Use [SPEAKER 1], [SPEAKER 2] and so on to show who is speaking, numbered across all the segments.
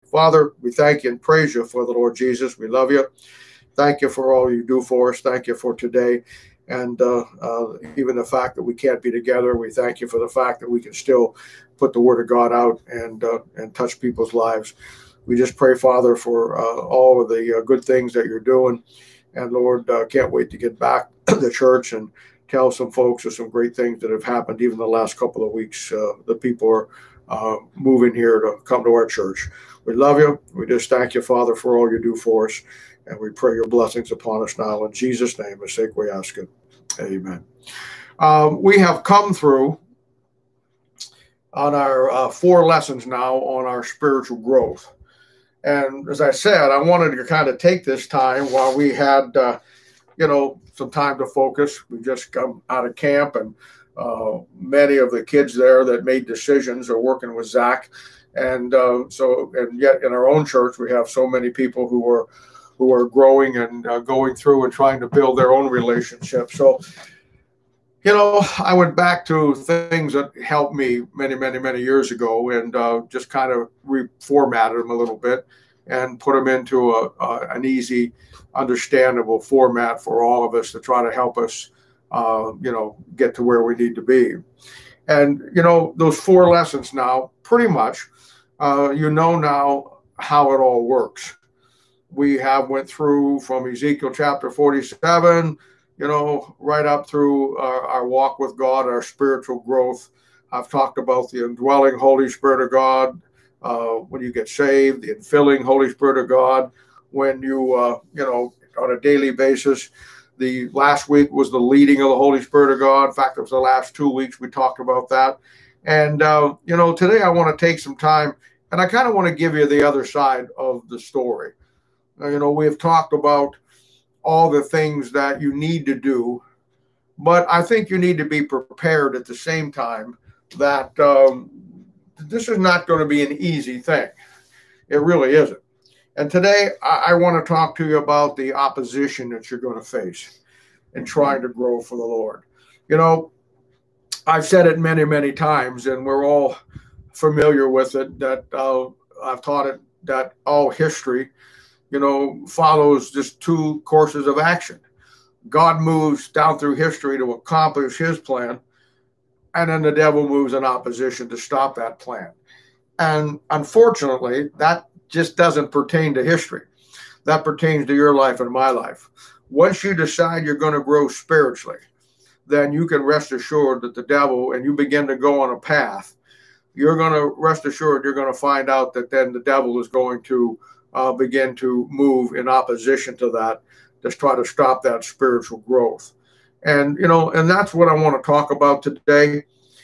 [SPEAKER 1] Father, we thank you and praise you for the Lord Jesus. We love you. Thank you for all you do for us. Thank you for today. And even the fact that we can't be together, we thank you for the fact that we can still put the word of God out and touch people's lives. We just pray, Father, for all of the good things that you're doing. And Lord, can't wait to get back to the church and tell some folks of some great things that have happened even the last couple of weeks. The people are moving here to come to our church. We love you. We just thank you, Father, for all you do for us. And we pray your blessings upon us now. In Jesus' name, as sake we ask it. Amen. We have come through on our 4 lessons now on our spiritual growth. And as I said, I wanted to kind of take this time while we had, some time to focus. We just come out of camp, and many of the kids there that made decisions are working with Zach. And yet in our own church, we have so many people who are growing and going through and trying to build their own relationship. So, I went back to things that helped me many, many, many years ago and just kind of reformatted them a little bit and put them into an easy, understandable format for all of us to try to help us, get to where we need to be. And, those 4 lessons now, pretty much, now how it all works. We have went through from Ezekiel chapter 47, right up through our walk with God, our spiritual growth. I've talked about the indwelling Holy Spirit of God when you get saved, the infilling Holy Spirit of God when you, on a daily basis. The last week was the leading of the Holy Spirit of God. In fact, it was the last 2 weeks we talked about that. And, today I want to take some time, and I kind of want to give you the other side of the story. We have talked about all the things that you need to do, but I think you need to be prepared at the same time that this is not going to be an easy thing. It really isn't. And today I want to talk to you about the opposition that you're going to face in trying to grow for the Lord. I've said it many, many times, and we're all familiar with it, that I've taught it that all history follows just 2 courses of action. God moves down through history to accomplish his plan, and then the devil moves in opposition to stop that plan. And unfortunately, that just doesn't pertain to history. That pertains to your life and my life. Once you decide you're going to grow spiritually, then you can rest assured that the devil, and you begin to go on a path, you're going to rest assured you're going to find out that then the devil is going to begin to move in opposition to that, just try to stop that spiritual growth. And, and that's what I want to talk about today.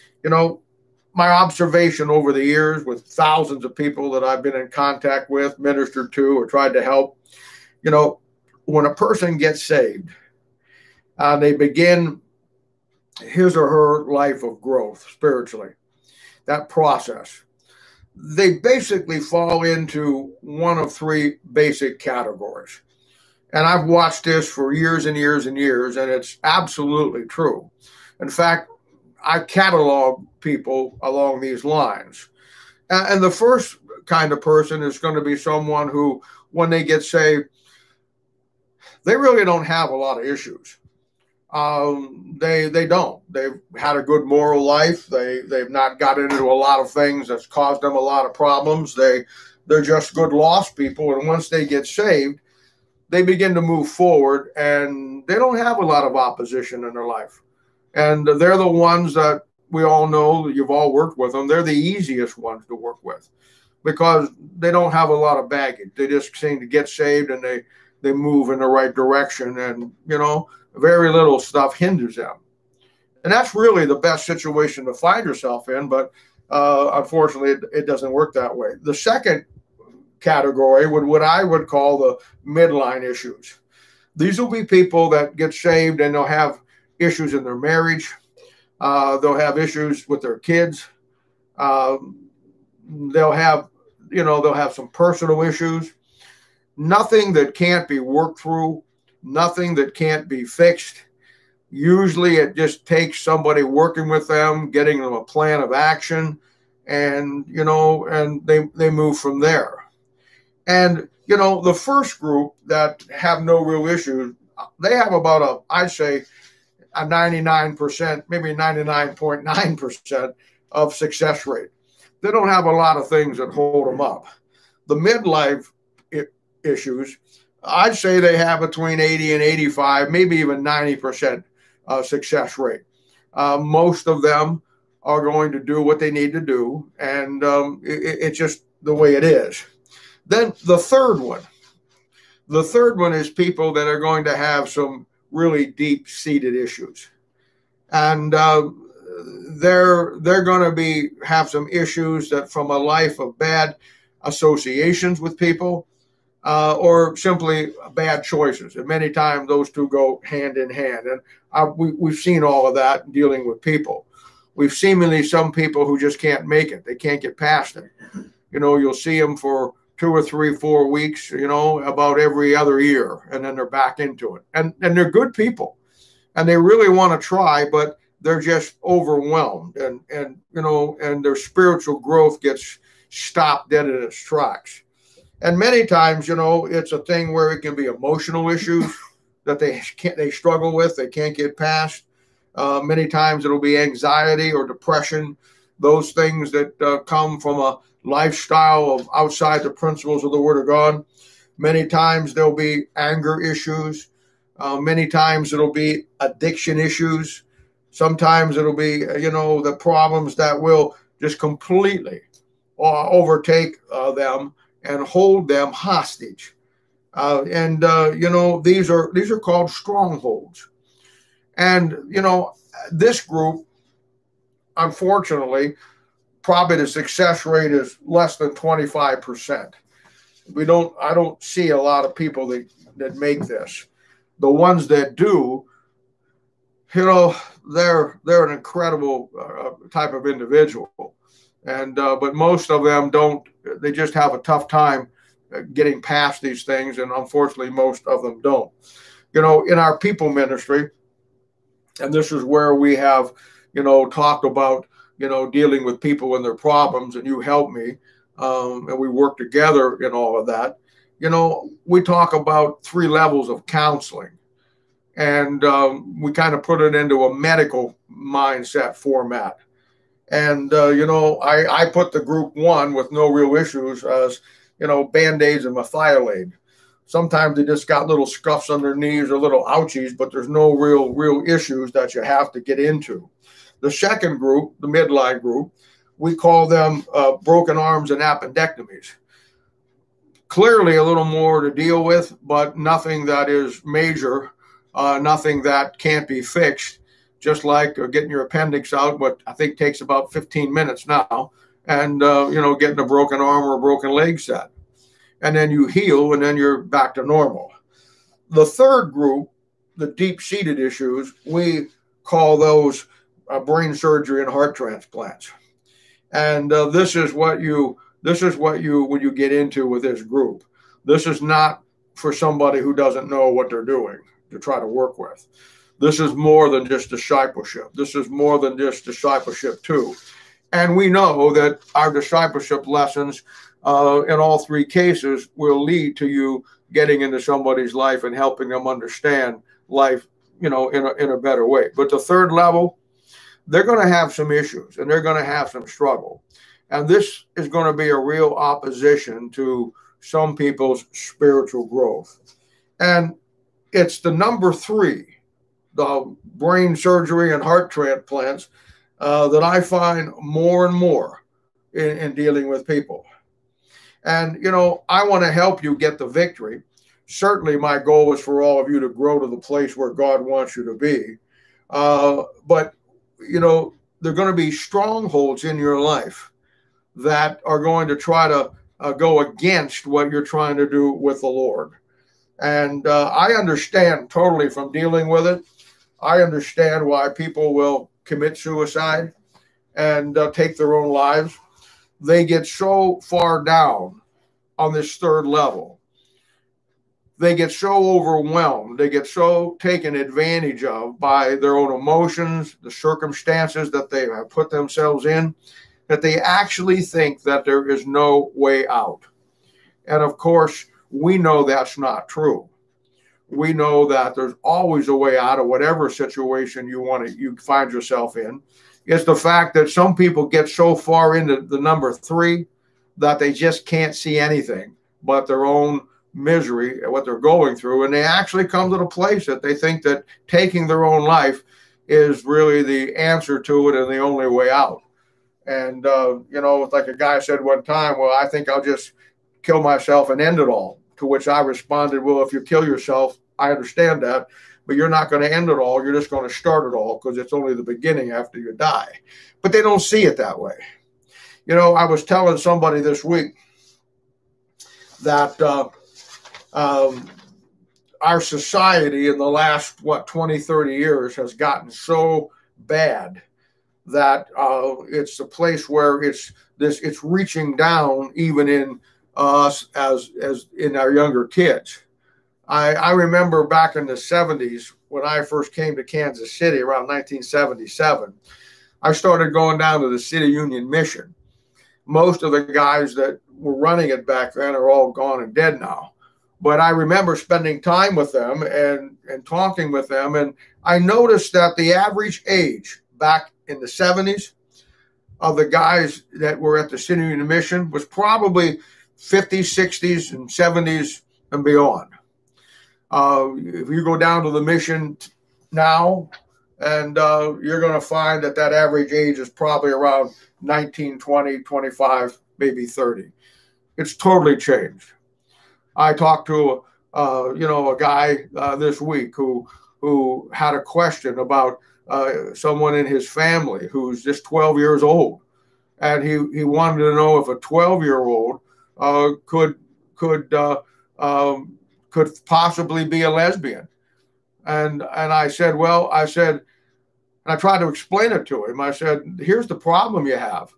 [SPEAKER 1] My observation over the years with thousands of people that I've been in contact with, ministered to, or tried to help, when a person gets saved, they begin his or her life of growth spiritually, that process. They basically fall into one of 3 basic categories. And I've watched this for years and years and years, and it's absolutely true. In fact, I catalog people along these lines. And the first kind of person is going to be someone who, when they get saved, they really don't have a lot of issues. They don't. They've had a good moral life. They've not got into a lot of things that's caused them a lot of problems. They're just good lost people. And once they get saved, they begin to move forward, and they don't have a lot of opposition in their life. And they're the ones that we all know, you've all worked with them. They're the easiest ones to work with because they don't have a lot of baggage. They just seem to get saved, and they move in the right direction, and, very little stuff hinders them. And that's really the best situation to find yourself in, but unfortunately, it doesn't work that way. The second category would what I would call the midline issues. These will be people that get saved, and they'll have issues in their marriage. They'll have issues with their kids. They'll have some personal issues. Nothing that can't be worked through. Nothing that can't be fixed. Usually it just takes somebody working with them, getting them a plan of action, and, and they move from there. And, the first group that have no real issues, they have about I'd say, a 99%, maybe 99.9% of success rate. They don't have a lot of things that hold them up. The midlife issues, I'd say they have between 80 and 85, maybe even 90% success rate. Most of them are going to do what they need to do, and it's just the way it is. Then the third one is people that are going to have some really deep-seated issues, and they're going to have some issues that from a life of bad associations with people, or simply bad choices. And many times those two go hand in hand. And we've seen all of that dealing with people. We've seemingly some people who just can't make it. They can't get past it. You'll see them for 2 or 3, 4 weeks, about every other year, and then they're back into it. And they're good people, and they really want to try, but they're just overwhelmed, and their spiritual growth gets stopped dead in its tracks. And many times, it's a thing where it can be emotional issues that they struggle with, they can't get past. Many times it'll be anxiety or depression, those things that come from a lifestyle of outside the principles of the Word of God. Many times there'll be anger issues. Many times it'll be addiction issues. Sometimes it'll be, the problems that will just completely overtake them and hold them hostage. These are called strongholds. And, this group, unfortunately, probably the success rate is less than 25%. I don't see a lot of people that make this. The ones that do, they're an incredible type of individual. And but most of them don't. They just have a tough time getting past these things, and unfortunately, most of them don't. In our people ministry, and this is where we have, talked about, dealing with people and their problems, and you help me, and we work together in all of that. We talk about 3 levels of counseling, and we kind of put it into a medical mindset format. And, I put the group 1 with no real issues as, Band-Aids and methylate. Sometimes they just got little scuffs on their knees or little ouchies, but there's no real issues that you have to get into. The second group, the midline group, we call them broken arms and appendectomies. Clearly a little more to deal with, but nothing that is major, nothing that can't be fixed. Just like getting your appendix out, what I think takes about 15 minutes now, and, getting a broken arm or a broken leg set. And then you heal, and then you're back to normal. The third group, the deep-seated issues, we call those brain surgery and heart transplants. And this is what you when you get into with this group. This is not for somebody who doesn't know what they're doing to try to work with. This is more than just discipleship. This is more than just discipleship too. And we know that our discipleship lessons in all 3 cases will lead to you getting into somebody's life and helping them understand life, in a better way. But the third level, they're going to have some issues and they're going to have some struggle. And this is going to be a real opposition to some people's spiritual growth. And it's the number 3, the brain surgery and heart transplants, that I find more and more in dealing with people. And, I want to help you get the victory. Certainly my goal is for all of you to grow to the place where God wants you to be. But, there are going to be strongholds in your life that are going to try to go against what you're trying to do with the Lord. And I understand totally from dealing with it. I understand why people will commit suicide and take their own lives. They get so far down on this third level. They get so overwhelmed. They get so taken advantage of by their own emotions, the circumstances that they have put themselves in, that they actually think that there is no way out. And of course, we know that's not true. We know that there's always a way out of whatever situation you find yourself in. It's the fact that some people get so far into the number 3 that they just can't see anything but their own misery and what they're going through. And they actually come to the place that they think that taking their own life is really the answer to it and the only way out. And, like a guy said one time, well, I think I'll just kill myself and end it all. To which I responded, well, if you kill yourself, I understand that, but you're not going to end it all. You're just going to start it all, because it's only the beginning after you die. But they don't see it that way. I was telling somebody this week that our society in the last, 20, 30 years has gotten so bad that it's a place where it's reaching down even in us as in our younger kids. I remember back in the 70s when I first came to Kansas City around 1977, I started going down to the City Union Mission. Most of the guys that were running it back then are all gone and dead now. But I remember spending time with them and talking with them. And I noticed that the average age back in the 70s of the guys that were at the City Union Mission was probably 50s, 60s, and 70s and beyond. If you go down to the mission now, and you're going to find that average age is probably around 19, 20, 25, maybe 30. It's totally changed. I talked to a guy this week who had a question about someone in his family who's just 12 years old, and he wanted to know if a 12-year-old could possibly be a lesbian. And I said, and I tried to explain it to him. I said, here's the problem you have.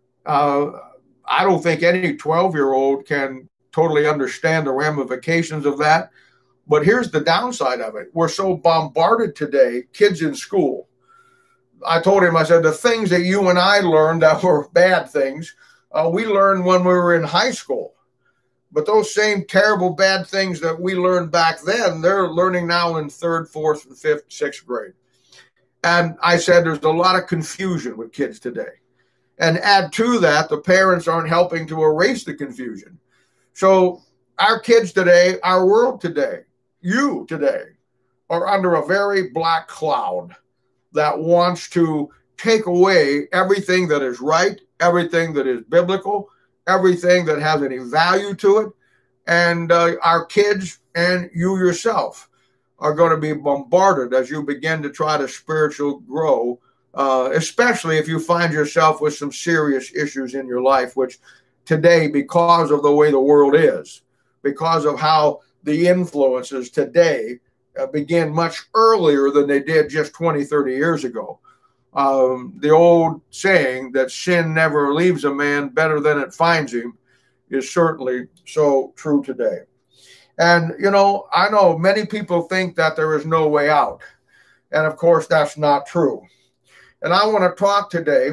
[SPEAKER 1] I don't think any 12-year-old can totally understand the ramifications of that. But here's the downside of it. We're so bombarded today, kids in school. I told him, I said, the things that you and I learned that were bad things, we learned when we were in high school. But those same terrible bad things that we learned back then, they're learning now in 3rd, 4th, 5th, 6th grade. And I said, there's a lot of confusion with kids today. And add to that, the parents aren't helping to erase the confusion. So our kids today, our world today, you today, are under a very black cloud that wants to take away everything that is right, everything that is biblical, everything that has any value to it. And our kids and you yourself are going to be bombarded as you begin to try to spiritual grow, especially if you find yourself with some serious issues in your life, which today, because of the way the world is, because of how the influences today begin much earlier than they did just 20, 30 years ago. The old saying that sin never leaves a man better than it finds him is certainly so true today. And, I know many people think that there is no way out. And of course, that's not true. And I want to talk today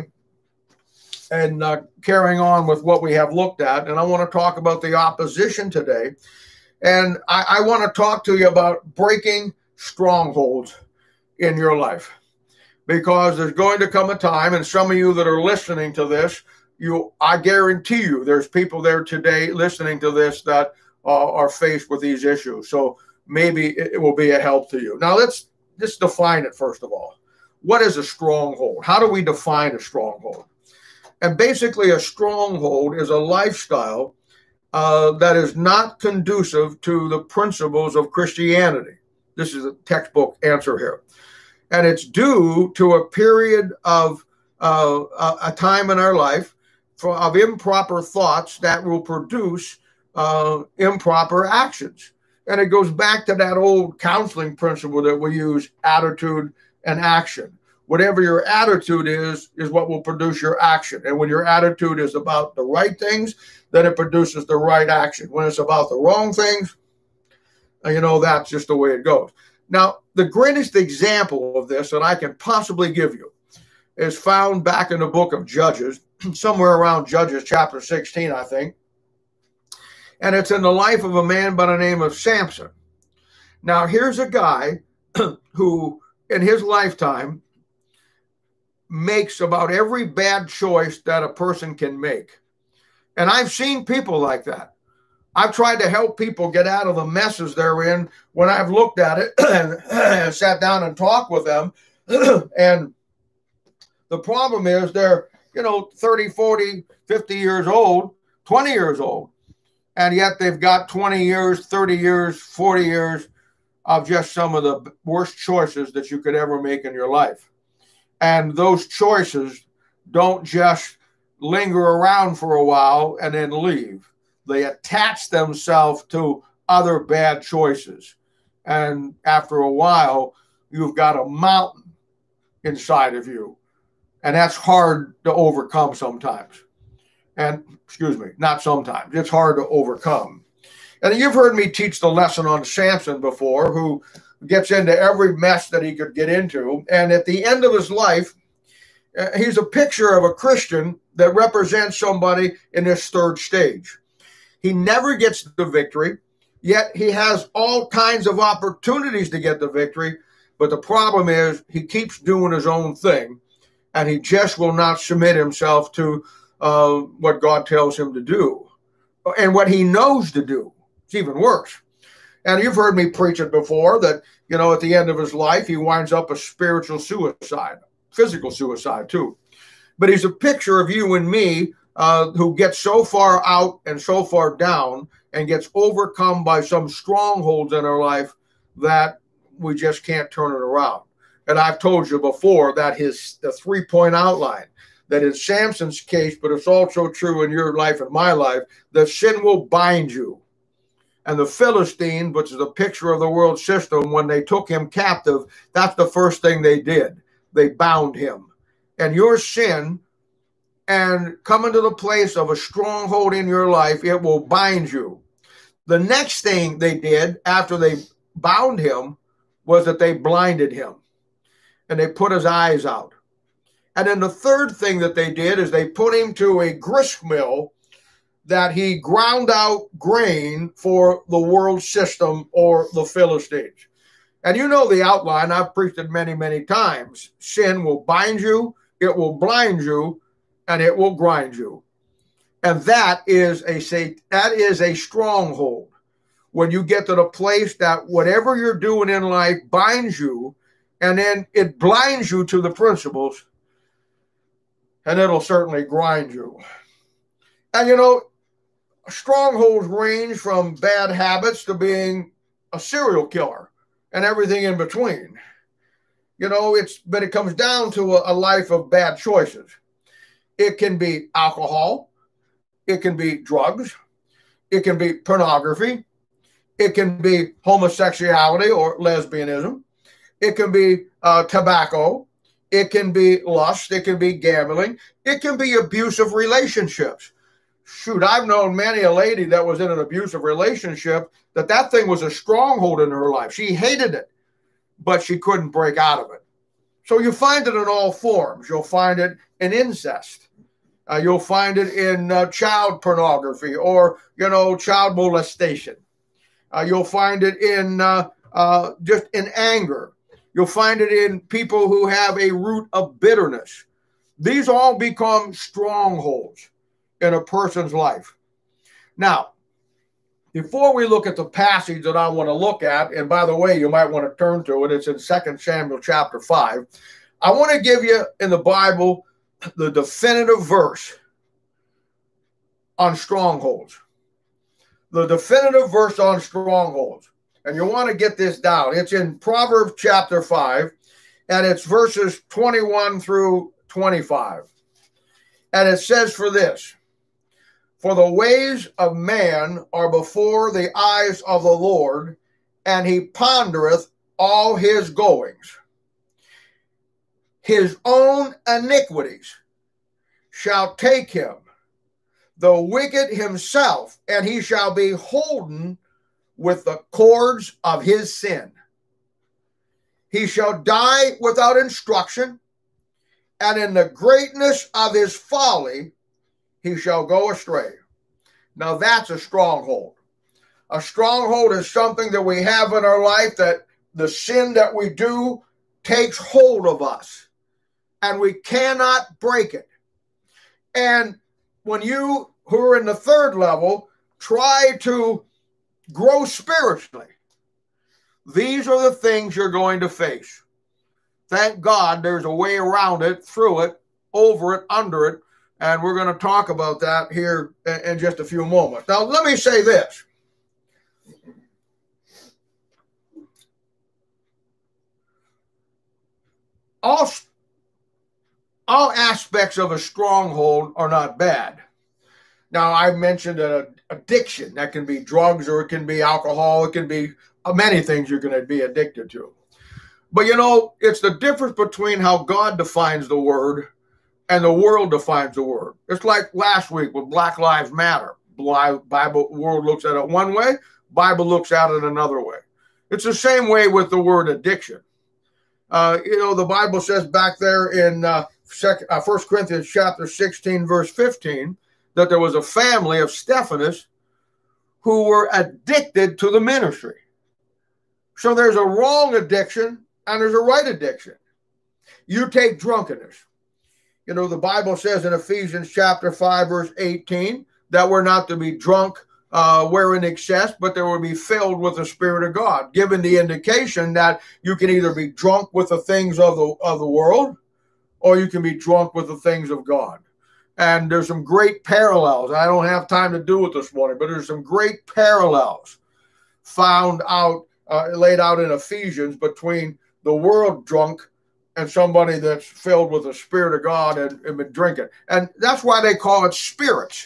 [SPEAKER 1] and carrying on with what we have looked at. And I want to talk about the opposition today. And I want to talk to you about breaking strongholds in your life. Because there's going to come a time, and some of you that are listening to this, I guarantee you there's people there today listening to this that are faced with these issues. So maybe it will be a help to you. Now, let's just define it first of all. What is a stronghold? How do we define a stronghold? And basically, a stronghold is a lifestyle that is not conducive to the principles of Christianity. This is a textbook answer here. And it's due to a period of a time in our life of improper thoughts that will produce improper actions. And it goes back to that old counseling principle that we use, attitude and action. Whatever your attitude is what will produce your action. And when your attitude is about the right things, then it produces the right action. When it's about the wrong things, that's just the way it goes. Now, the greatest example of this that I can possibly give you is found back in the book of Judges, somewhere around Judges chapter 16, I think. and it's in the life of a man by the name of Samson. Now, here's a guy who, in his lifetime, makes about every bad choice that a person can make. And I've seen people like that. I've tried to help people get out of the messes they're in when I've looked at it and sat down and talked with them. And the problem is they're, 30, 40, 50 years old, 20 years old. And yet they've got 20 years, 30 years, 40 years of just some of the worst choices that you could ever make in your life. And those choices don't just linger around for a while and then leave. They attach themselves to other bad choices. And after a while, you've got a mountain inside of you. And that's hard to overcome sometimes. And, not sometimes. It's hard to overcome. And you've heard me teach the lesson on Samson before, who gets into every mess that he could get into. And at the end of his life, he's a picture of a Christian that represents somebody in this third stage. He never gets the victory, yet he has all kinds of opportunities to get the victory. But the problem is he keeps doing his own thing, and he just will not submit himself to what God tells him to do and what he knows to do. It's even worse. And you've heard me preach it before that, at the end of his life, he winds up a spiritual suicide, physical suicide too. But he's a picture of you and me who gets so far out and so far down and gets overcome by some strongholds in our life that we just can't turn it around. And I've told you before that the 3-point outline, that in Samson's case, but it's also true in your life and my life, that sin will bind you. And the Philistine, which is a picture of the world system, when they took him captive, that's the first thing they did. They bound him. And your sin, and coming to the place of a stronghold in your life, it will bind you. The next thing they did after they bound him was that they blinded him. And they put his eyes out. And then the third thing that they did is they put him to a grist mill that he ground out grain for the world system or the Philistines. And you know the outline. I've preached it many, many times. Sin will bind you, it will blind you, and it will grind you. And that is a stronghold. When you get to the place that whatever you're doing in life binds you, and then it blinds you to the principles, and it'll certainly grind you. And strongholds range from bad habits to being a serial killer and everything in between. But it comes down to a life of bad choices. It can be alcohol. It can be drugs. It can be pornography. It can be homosexuality or lesbianism. It can be tobacco. It can be lust. It can be gambling. It can be abusive relationships. Shoot, I've known many a lady that was in an abusive relationship that thing was a stronghold in her life. She hated it, but she couldn't break out of it. So you find it in all forms. You'll find it in incest. You'll find it in child pornography or, child molestation. You'll find it in just in anger. You'll find it in people who have a root of bitterness. These all become strongholds in a person's life. Now, before we look at the passage that I want to look at, and by the way, you might want to turn to it, it's in 2 Samuel chapter 5. I want to give you in the Bible the definitive verse on strongholds. The definitive verse on strongholds. And you want to get this down. It's in Proverbs chapter 5, and it's verses 21 through 25. And it says for this: "For the ways of man are before the eyes of the Lord, and he pondereth all his goings. His own iniquities shall take him, the wicked himself, and he shall be holden with the cords of his sin. He shall die without instruction, and in the greatness of his folly he shall go astray. Now that's a stronghold. A stronghold is something that we have in our life that the sin that we do takes hold of us and we cannot break it. And when you who are in the third level try to grow spiritually, these are the things you're going to face. Thank God there's a way around it, through it, over it, under it, and we're going to talk about that here in just a few moments. Now, let me say this. All aspects of a stronghold are not bad. Now, I mentioned an addiction. That can be drugs, or it can be alcohol. It can be many things you're going to be addicted to. But, you know, it's the difference between how God defines the word and the world defines the word. It's like last week with Black Lives Matter. Bible world looks at it one way. Bible looks at it another way. It's the same way with the word addiction. You know, the Bible says back there in 1 Corinthians chapter 16, verse 15, that there was a family of Stephanus who were addicted to the ministry. So there's a wrong addiction and there's a right addiction. You take drunkenness. You know, the Bible says in Ephesians chapter 5, verse 18, that we're not to be drunk wherein excess, but they will be filled with the Spirit of God, given the indication that you can either be drunk with the things of the world, or you can be drunk with the things of God. And there's some great parallels. I don't have time to do it this morning, but there's some great parallels found out, laid out in Ephesians between the world drunk and somebody that's filled with the Spirit of God and been drinking. And that's why they call it spirits.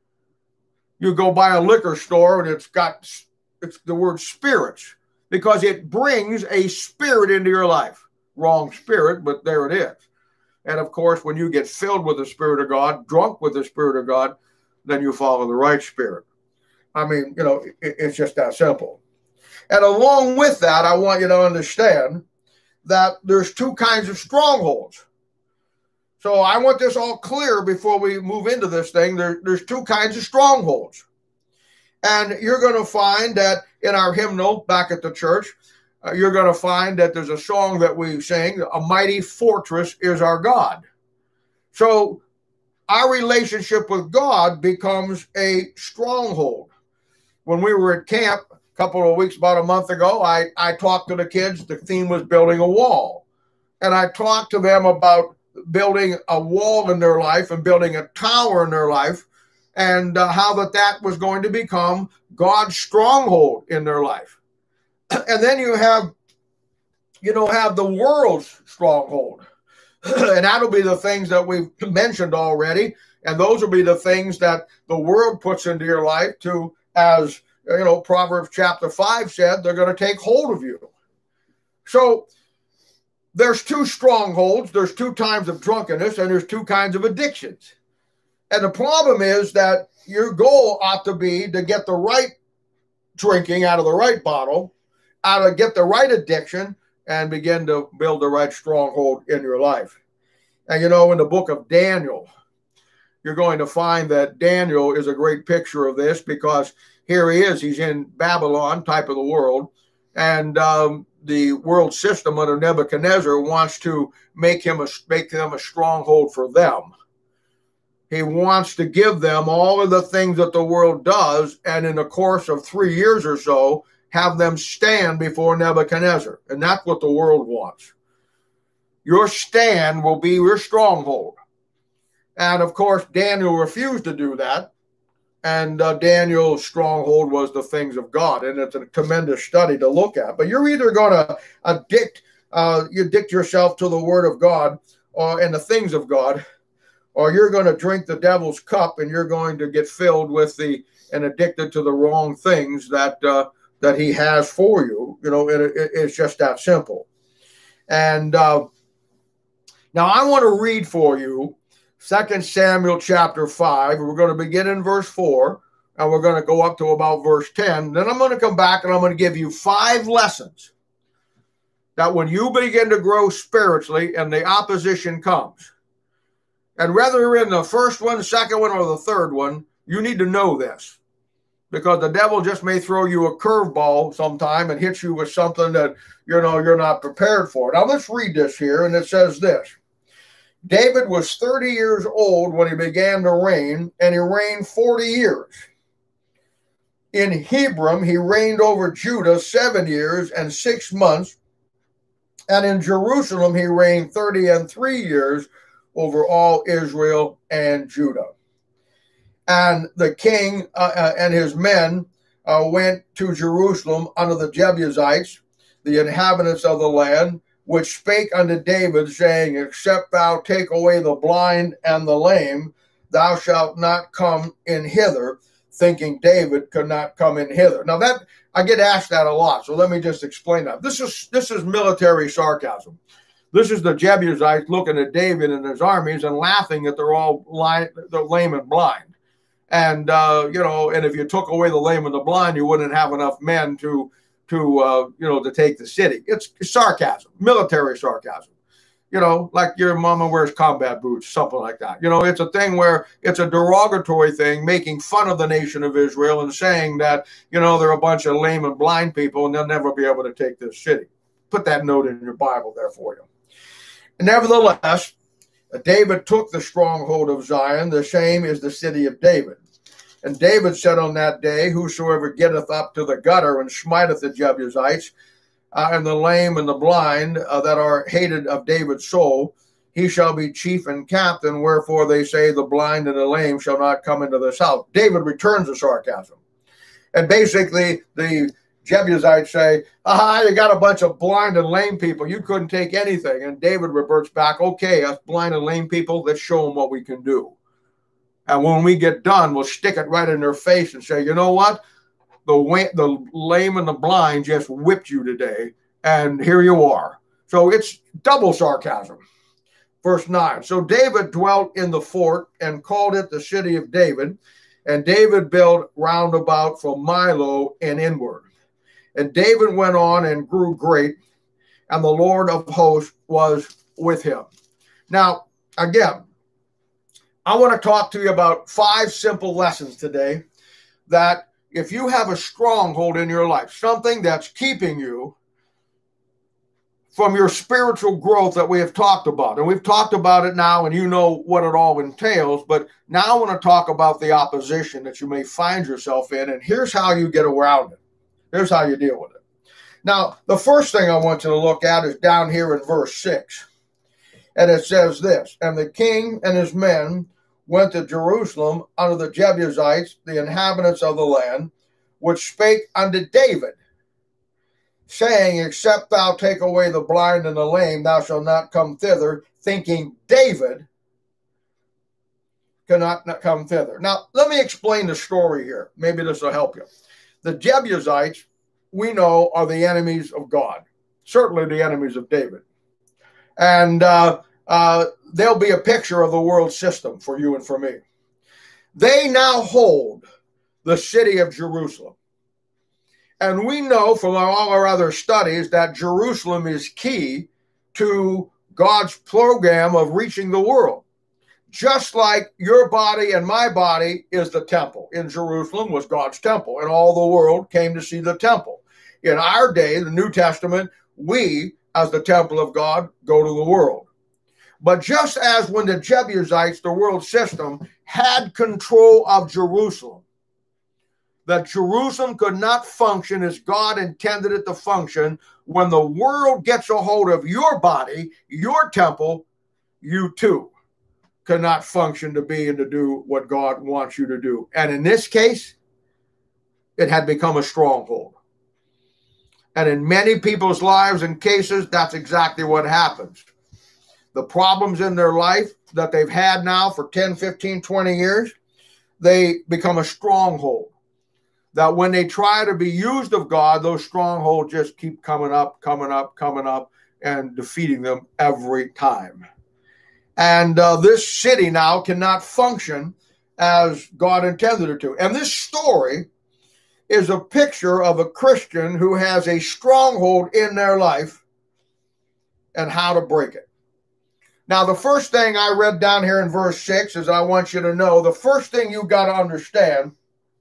[SPEAKER 1] You go by a liquor store and it's the word spirits, because it brings a spirit into your life. Wrong spirit, but there it is. And of course, when you get filled with the Spirit of God, drunk with the Spirit of God, then you follow the right spirit. I mean, you know, it's just that simple. And along with that, I want you to understand that there's two kinds of strongholds. So I want this all clear before we move into this thing. There's two kinds of strongholds. And you're going to find that in our hymnal back at the church, you're going to find that there's a song that we sing, "A Mighty Fortress is Our God." So our relationship with God becomes a stronghold. When we were at camp a couple of weeks, about a month ago, I talked to the kids. The theme was building a wall. And I talked to them about building a wall in their life and building a tower in their life, and how that was going to become God's stronghold in their life. And then you have the world's stronghold. And that'll be the things that we've mentioned already. And those will be the things that the world puts into your life to, as you know, Proverbs chapter 5 said, they're going to take hold of you. So there's two strongholds. There's two types of drunkenness, and there's two kinds of addictions. And the problem is that your goal ought to be to get the right drinking out of the right bottle, get the right addiction, and begin to build the right stronghold in your life. And you know, in the book of Daniel, you're going to find that Daniel is a great picture of this, because here he is. He's in Babylon, type of the world, and the world system under Nebuchadnezzar wants to make them a stronghold for them. He wants to give them all of the things that the world does, and in the course of 3 years or so, have them stand before Nebuchadnezzar. And that's what the world wants. Your stand will be your stronghold. And of course, Daniel refused to do that. And Daniel's stronghold was the things of God. And it's a tremendous study to look at. But you're either going to addict yourself to the Word of God and the things of God, or you're going to drink the devil's cup and you're going to get filled with and addicted to the wrong things that he has for you. You know, it's just that simple. And now I want to read for you 2 Samuel chapter 5. We're going to begin in verse 4, and we're going to go up to about verse 10. Then I'm going to come back and I'm going to give you 5 lessons that when you begin to grow spiritually and the opposition comes, and whether you're in the first one, second one, or the third one, You need to know this, because the devil just may throw you a curveball sometime and hit you with something that you're not prepared for. Now let's read this here, and it says this. David was 30 years old when he began to reign, and he reigned 40 years. In Hebron, he reigned over Judah 7 years and 6 months. And in Jerusalem, he reigned 33 years over all Israel and Judah. And the king and his men went to Jerusalem unto the Jebusites, the inhabitants of the land, which spake unto David, saying, Except thou take away the blind and the lame, thou shalt not come in hither, thinking David could not come in hither. Now that I get asked that a lot, so let me just explain that. This is military sarcasm. This is the Jebusites looking at David and his armies and laughing that they're all lame and blind. And and if you took away the lame and the blind, you wouldn't have enough men to take the city. It's sarcasm, military sarcasm. Like your mama wears combat boots, something like that. It's a thing where it's a derogatory thing, making fun of the nation of Israel and saying that, they're a bunch of lame and blind people and they'll never be able to take this city. Put that note in your Bible there for you. Nevertheless, David took the stronghold of Zion. The same is the city of David. And David said on that day, Whosoever getteth up to the gutter and smiteth the Jebusites, and the lame and the blind that are hated of David's soul, he shall be chief and captain, wherefore they say the blind and the lame shall not come into this house. David returns the sarcasm. And basically the Jebusites say, you got a bunch of blind and lame people. You couldn't take anything. And David reverts back, okay, us blind and lame people, let's show them what we can do. And when we get done, we'll stick it right in their face and say, you know what? The lame and the blind just whipped you today, and here you are. So it's double sarcasm. Verse 9. So David dwelt in the fort and called it the city of David, and David built round about from Milo and inward. And David went on and grew great, and the Lord of hosts was with him. Now, again, I want to talk to you about 5 simple lessons today that if you have a stronghold in your life, something that's keeping you from your spiritual growth that we have talked about, and we've talked about it now, and you know what it all entails, but now I want to talk about the opposition that you may find yourself in, and here's how you get around it. Here's how you deal with it. Now, the first thing I want you to look at is down here in verse 6, and it says this, And the king and his men went to Jerusalem unto the Jebusites, the inhabitants of the land, which spake unto David, saying, Except thou take away the blind and the lame, thou shalt not come thither, thinking David cannot come thither. Now, let me explain the story here. Maybe this will help you. The Jebusites, we know, are the enemies of God, certainly the enemies of David. And there'll be a picture of the world system for you and for me. They now hold the city of Jerusalem. And we know from all our other studies that Jerusalem is key to God's program of reaching the world. Just like your body and my body is the temple. In Jerusalem was God's temple, and all the world came to see the temple. In our day, the New Testament, we, as the temple of God, go to the world. But just as when the Jebusites, the world system, had control of Jerusalem, that Jerusalem could not function as God intended it to function. When the world gets a hold of your body, your temple, you too cannot function to be and to do what God wants you to do. And in this case, it had become a stronghold. And in many people's lives and cases, that's exactly what happens. The problems in their life that they've had now for 10, 15, 20 years, they become a stronghold. That when they try to be used of God, those strongholds just keep coming up, and defeating them every time. And this city now cannot function as God intended it to. And this story is a picture of a Christian who has a stronghold in their life and how to break it. Now, the first thing I read down here in verse 6 is I want you to know the first thing you got to understand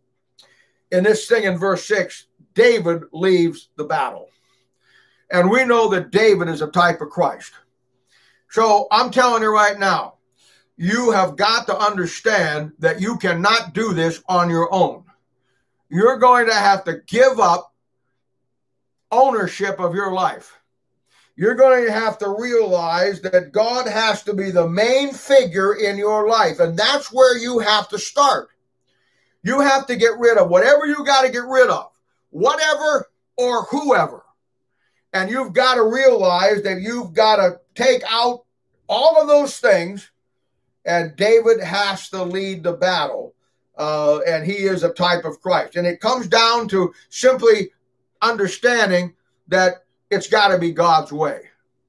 [SPEAKER 1] in this thing in verse 6, David leaves the battle. And we know that David is a type of Christ. So I'm telling you right now, you have got to understand that you cannot do this on your own. You're going to have to give up ownership of your life. You're going to have to realize that God has to be the main figure in your life. And that's where you have to start. You have to get rid of whatever you got to get rid of, whatever or whoever. And you've got to realize that you've got to take out all of those things. And David has to lead the battle. And he is a type of Christ. And it comes down to simply understanding that it's got to be God's way.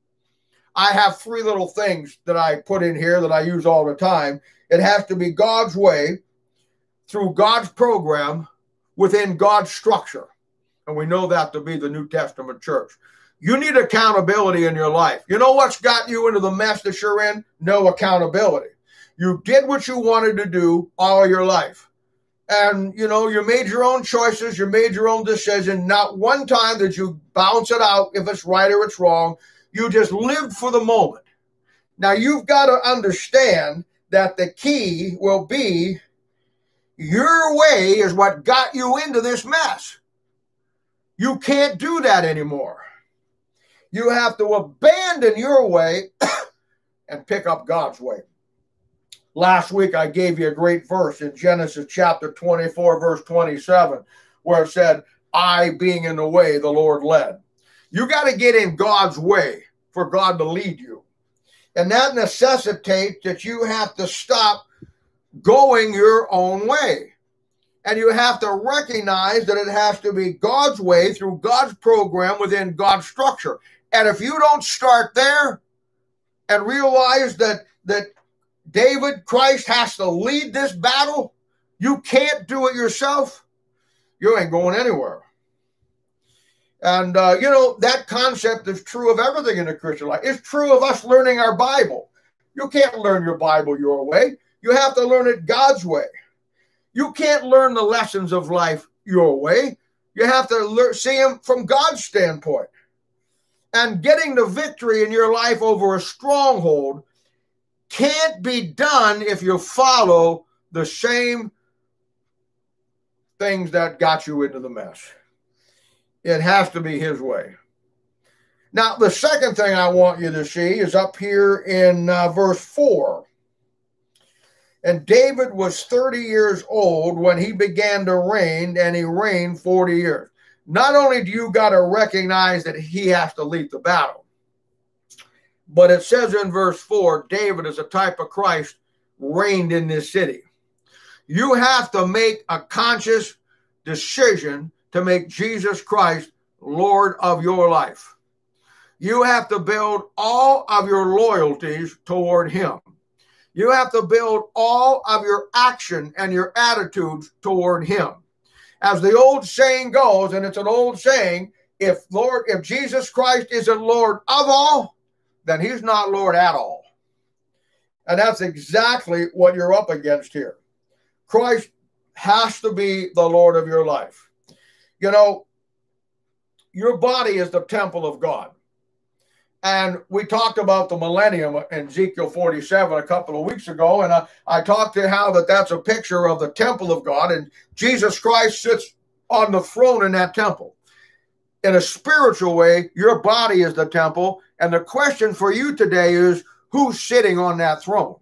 [SPEAKER 1] I have 3 little things that I put in here that I use all the time. It has to be God's way, through God's program, within God's structure. And we know that to be the New Testament church. You need accountability in your life. You know what's got you into the mess that you're in? No accountability. You did what you wanted to do all your life. And, you know, you made your own choices. You made your own decision. Not one time did you bounce it out if it's right or it's wrong. You just lived for the moment. Now, you've got to understand that the key will be your way is what got you into this mess. You can't do that anymore. You have to abandon your way and pick up God's way. Last week, I gave you a great verse in Genesis chapter 24, verse 27, where it said, I being in the way, the Lord led. You got to get in God's way for God to lead you. And that necessitates that you have to stop going your own way. And you have to recognize that it has to be God's way through God's program within God's structure. And if you don't start there and realize that David, Christ, has to lead this battle, you can't do it yourself, you ain't going anywhere. And, you know, that concept is true of everything in the Christian life. It's true of us learning our Bible. You can't learn your Bible your way. You have to learn it God's way. You can't learn the lessons of life your way. You have to see them from God's standpoint. And getting the victory in your life over a stronghold can't be done if you follow the same things that got you into the mess. It has to be his way. Now, the second thing I want you to see is up here in verse 4. And David was 30 years old when he began to reign, and he reigned 40 years. Not only do you got to recognize that he has to lead the battle, but it says in verse 4, David is a type of Christ, reigned in this city. You have to make a conscious decision to make Jesus Christ Lord of your life. You have to build all of your loyalties toward him. You have to build all of your action and your attitudes toward him. As the old saying goes, and it's an old saying, if Jesus Christ isn't Lord of all, then he's not Lord at all. And that's exactly what you're up against here. Christ has to be the Lord of your life. You know, your body is the temple of God. And we talked about the millennium in Ezekiel 47 a couple of weeks ago, and I talked to how that's a picture of the temple of God, and Jesus Christ sits on the throne in that temple. In a spiritual way, your body is the temple, and the question for you today is, who's sitting on that throne?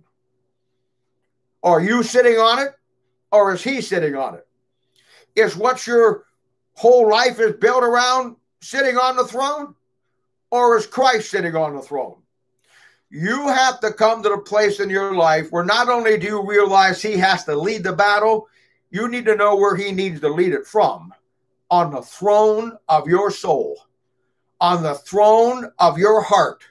[SPEAKER 1] Are you sitting on it, or is he sitting on it? Is what your whole life is built around sitting on the throne? Or is Christ sitting on the throne? You have to come to the place in your life where not only do you realize he has to lead the battle, you need to know where he needs to lead it from. On the throne of your soul. On the throne of your heart.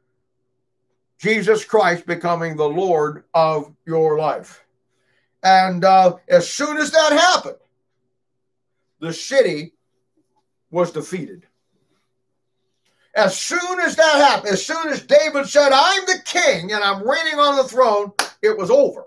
[SPEAKER 1] Jesus Christ becoming the Lord of your life. And as soon as that happened, the city was defeated. As soon as that happened, as soon as David said, I'm the king and I'm reigning on the throne, it was over.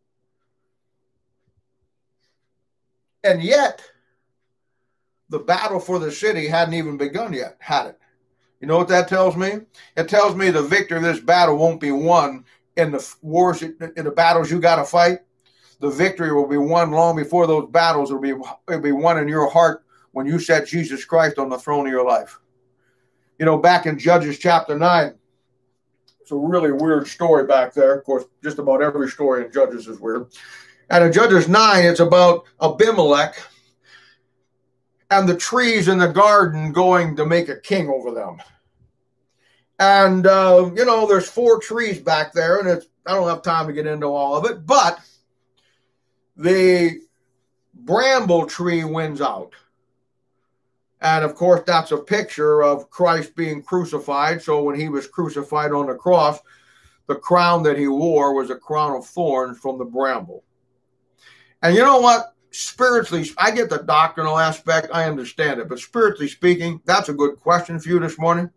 [SPEAKER 1] And yet, the battle for the city hadn't even begun yet, had it? You know what that tells me? It tells me the victor of this battle won't be won in the wars, in the battles you got to fight. The victory will be won long before those battles will be won in your heart when you set Jesus Christ on the throne of your life. You know, back in Judges chapter 9, it's a really weird story back there. Of course, just about every story in Judges is weird. And in Judges 9, it's about Abimelech and the trees in the garden going to make a king over them. And, you know, there's 4 trees back there, and I don't have time to get into all of it, but the bramble tree wins out. And, of course, that's a picture of Christ being crucified. So when he was crucified on the cross, the crown that he wore was a crown of thorns from the bramble. And you know what? Spiritually, I get the doctrinal aspect. I understand it. But spiritually speaking, that's a good question for you this morning.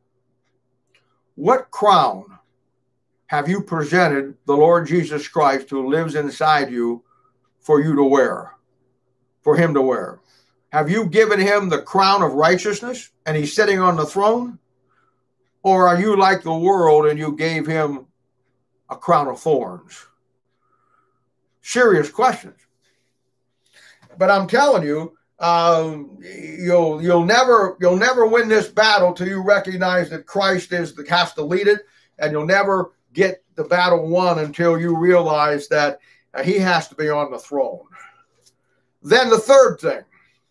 [SPEAKER 1] What crown have you presented the Lord Jesus Christ, who lives inside you, for you to wear, for him to wear? Have you given him the crown of righteousness and he's sitting on the throne? Or are you like the world and you gave him a crown of thorns? Serious questions. But I'm telling you, you'll never win this battle till you recognize that Christ has to lead it, and you'll never get the battle won until you realize that he has to be on the throne. Then the third thing,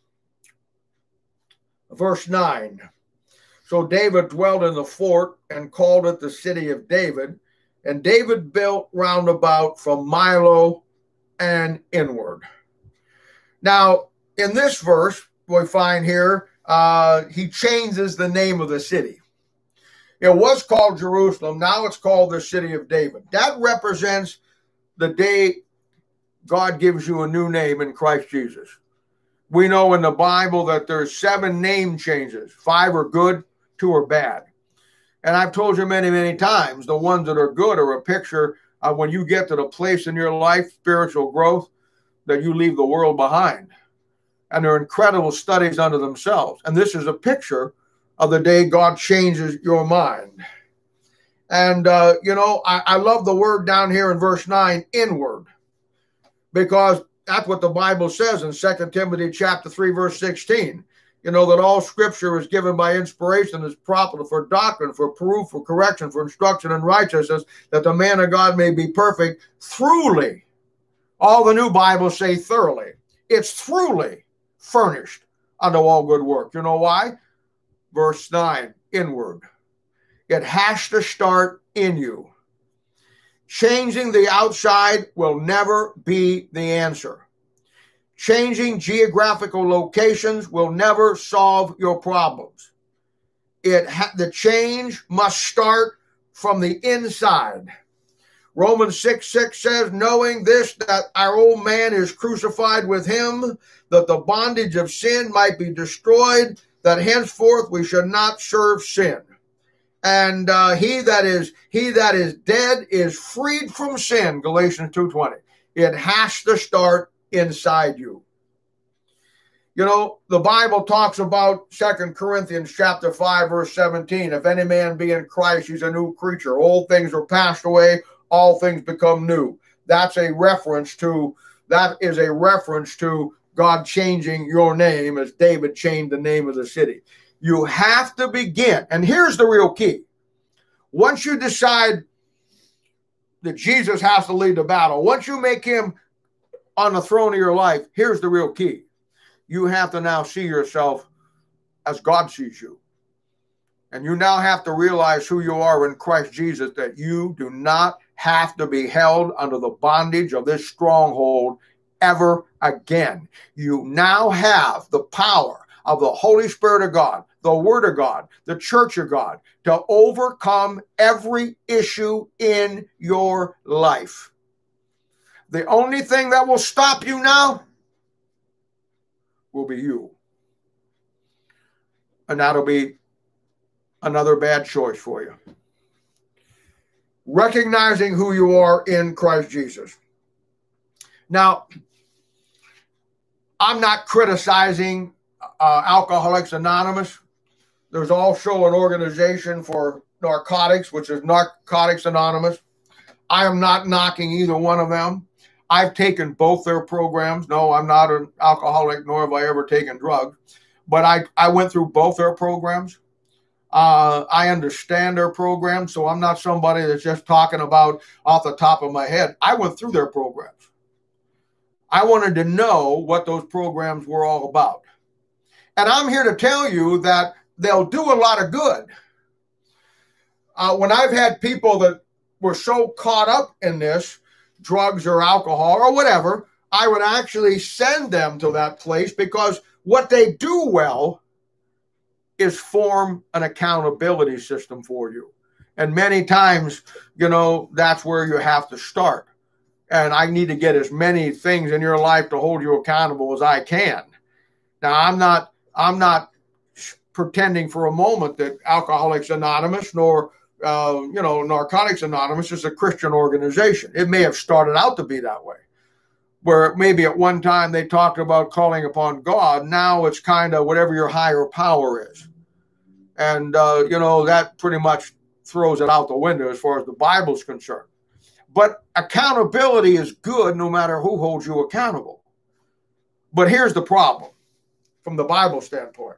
[SPEAKER 1] verse 9. So David dwelt in the fort and called it the city of David, and David built round about from Milo and inward. Now, in this verse, we find here, he changes the name of the city. It was called Jerusalem. Now it's called the city of David. That represents the day God gives you a new name in Christ Jesus. We know in the Bible that there's 7 name changes. 5 are good, 2 are bad. And I've told you many, many times, the ones that are good are a picture of when you get to the place in your life, spiritual growth, that you leave the world behind. And they're incredible studies unto themselves. And this is a picture of the day God changes your mind. And, you know, I love the word down here in verse 9, inward, because that's what the Bible says in 2 Timothy chapter 3, verse 16. You know, that all scripture is given by inspiration, is profitable for doctrine, for proof, for correction, for instruction in righteousness, that the man of God may be perfect, throughly. All the new Bibles say thoroughly. It's throughly furnished unto all good work. You know why? Verse 9, inward. It has to start in you. Changing the outside will never be the answer. Changing geographical locations will never solve your problems. The change must start from the inside. Romans 6:6 says, knowing this, that our old man is crucified with him, that the bondage of sin might be destroyed, that henceforth we should not serve sin. And he that is dead is freed from sin, Galatians 2:20. It has to start inside you. You know, the Bible talks about 2 Corinthians chapter 5, verse 17. If any man be in Christ, he's a new creature. Old things are passed away, all things become new. That is a reference to God changing your name as David changed the name of the city. You have to begin. And here's the real key. Once you decide that Jesus has to lead the battle, once you make him on the throne of your life, here's the real key. You have to now see yourself as God sees you. And you now have to realize who you are in Christ Jesus, that you do not have to be held under the bondage of this stronghold ever again. You now have the power of the Holy Spirit of God, the Word of God, the Church of God, to overcome every issue in your life. The only thing that will stop you now will be you. And that'll be another bad choice for you. Recognizing who you are in Christ Jesus. Now, I'm not criticizing Alcoholics Anonymous. There's also an organization for narcotics, which is Narcotics Anonymous. I am not knocking either one of them. I've taken both their programs. No, I'm not an alcoholic, nor have I ever taken drugs. But I went through both their programs. I understand their programs, so I'm not somebody that's just talking about off the top of my head. I went through their programs. I wanted to know what those programs were all about. And I'm here to tell you that they'll do a lot of good. When I've had people that were so caught up in this, drugs or alcohol or whatever, I would actually send them to that place because what they do well is form an accountability system for you. And many times, that's where you have to start. And I need to get as many things in your life to hold you accountable as I can. Now, I'm not pretending for a moment that Alcoholics Anonymous nor Narcotics Anonymous is a Christian organization. It may have started out to be that way, where maybe at one time they talked about calling upon God. Now it's kind of whatever your higher power is. And, that pretty much throws it out the window as far as the Bible's concerned. But accountability is good no matter who holds you accountable. But here's the problem from the Bible standpoint.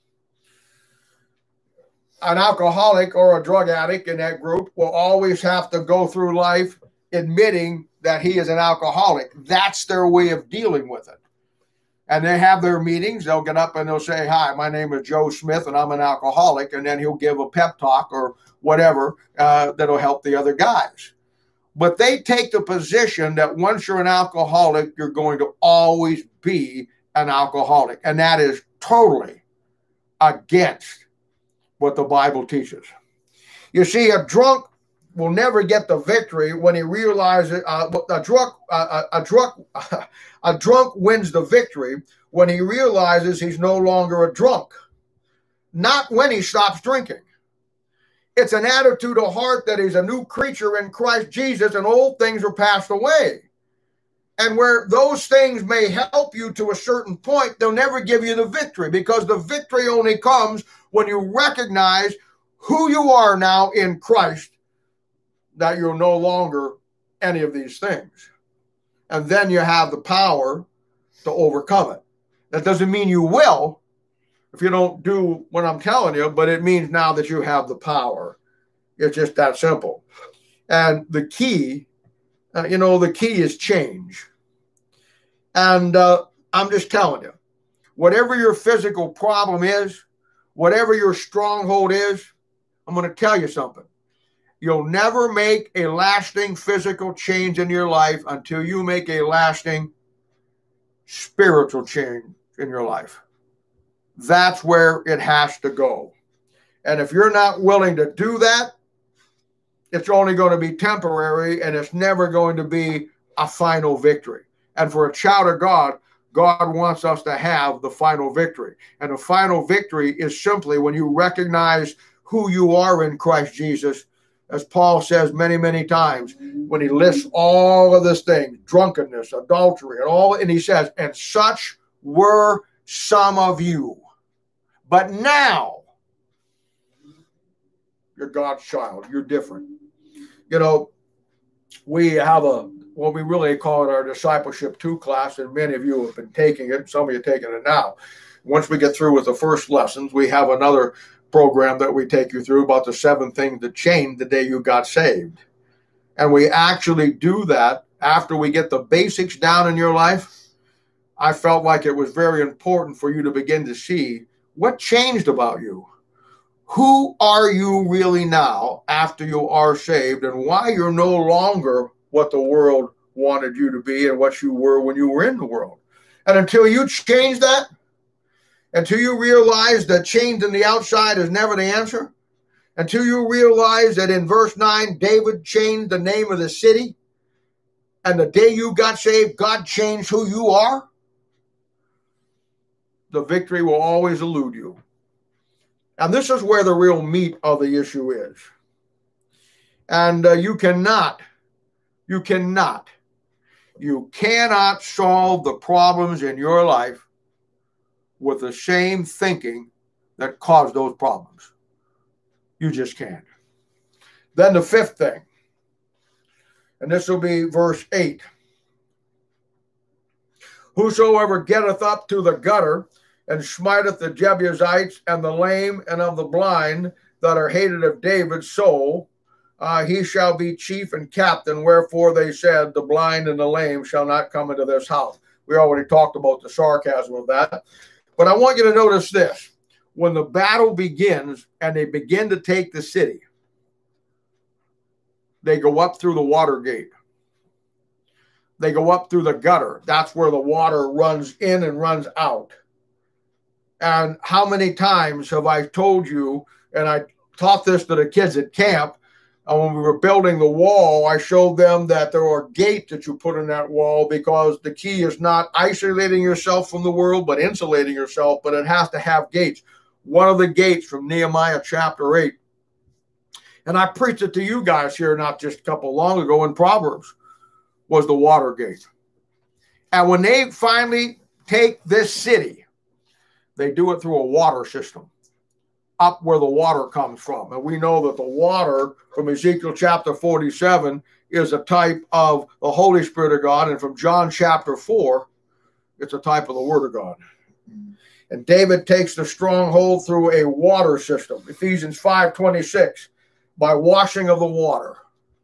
[SPEAKER 1] An alcoholic or a drug addict in that group will always have to go through life admitting that he is an alcoholic. That's their way of dealing with it. And they have their meetings. They'll get up and they'll say, "Hi, my name is Joe Smith and I'm an alcoholic." And then he'll give a pep talk or whatever that'll help the other guys. But they take the position that once you're an alcoholic, you're going to always be an alcoholic. And that is totally against what the Bible teaches. You see, a drunk will never get the victory when he realizes a drunk wins the victory when he realizes he's no longer a drunk, not when he stops drinking. It's an attitude of heart that he's a new creature in Christ Jesus and old things are passed away. And where those things may help you to a certain point, they'll never give you the victory, because the victory only comes when you recognize who you are now in Christ, that you're no longer any of these things. And then you have the power to overcome it. That doesn't mean you will if you don't do what I'm telling you, but it means now that you have the power. It's just that simple. And the key, the key is change. And I'm just telling you, whatever your physical problem is, whatever your stronghold is, I'm going to tell you something. You'll never make a lasting physical change in your life until you make a lasting spiritual change in your life. That's where it has to go. And if you're not willing to do that, it's only going to be temporary and it's never going to be a final victory. And for a child of God, God wants us to have the final victory. And the final victory is simply when you recognize who you are in Christ Jesus, as Paul says many, many times, when he lists all of this thing, drunkenness, adultery, and he says, "And such were some of you. But now, you're God's child. You're different." We have what we really call it our Discipleship 2 class, and many of you have been taking it. Some of you are taking it now. Once we get through with the first lessons, we have another program that we take you through about the 7 things that changed the day you got saved. And we actually do that after we get the basics down in your life. I felt like it was very important for you to begin to see what changed about you. Who are you really now after you are saved, and why you're no longer what the world wanted you to be and what you were when you were in the world. And until you change that, until you realize that change in the outside is never the answer, until you realize that in verse 9, David changed the name of the city, and the day you got saved, God changed who you are, the victory will always elude you. And this is where the real meat of the issue is. And you cannot solve the problems in your life with the same thinking that caused those problems. You just can't. Then the fifth thing, and this will be verse 8. Whosoever getteth up to the gutter and smiteth the Jebusites and the lame and of the blind that are hated of David's soul, he shall be chief and captain. Wherefore they said, the blind and the lame shall not come into this house. We already talked about the sarcasm of that. But I want you to notice this. When the battle begins and they begin to take the city, they go up through the water gate. They go up through the gutter. That's where the water runs in and runs out. And how many times have I told you, and I taught this to the kids at camp, when we were building the wall, I showed them that there are gates that you put in that wall because the key is not isolating yourself from the world, but insulating yourself, but it has to have gates. One of the gates from Nehemiah chapter 8, and I preached it to you guys here not just a couple long ago in Proverbs, was the water gate. And when they finally take this city, they do it through a water system up where the water comes from. And we know that the water from Ezekiel chapter 47 is a type of the Holy Spirit of God. And from John chapter 4, it's a type of the Word of God. And David takes the stronghold through a water system. Ephesians 5:26, by washing of the water.